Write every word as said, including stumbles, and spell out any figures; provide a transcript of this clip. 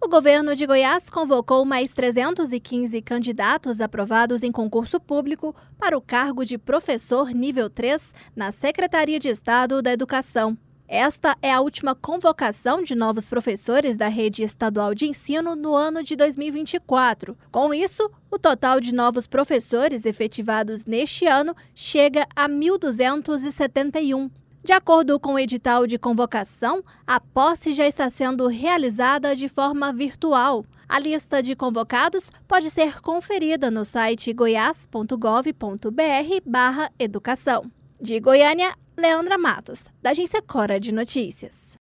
governo de Goiás convocou mais trezentos e quinze candidatos aprovados em concurso público para o cargo de professor nível três na Secretaria de Estado da Educação. Esta é a última convocação de novos professores da rede estadual de ensino no ano de dois mil e vinte e quatro. Com isso, o total de novos professores efetivados neste ano chega a mil duzentos e setenta e um. De acordo com o edital de convocação, a posse já está sendo realizada de forma virtual. A lista de convocados pode ser conferida no site goiás ponto gov ponto br barra educação. De Goiânia, Leandra Matos, da Agência Cora de Notícias.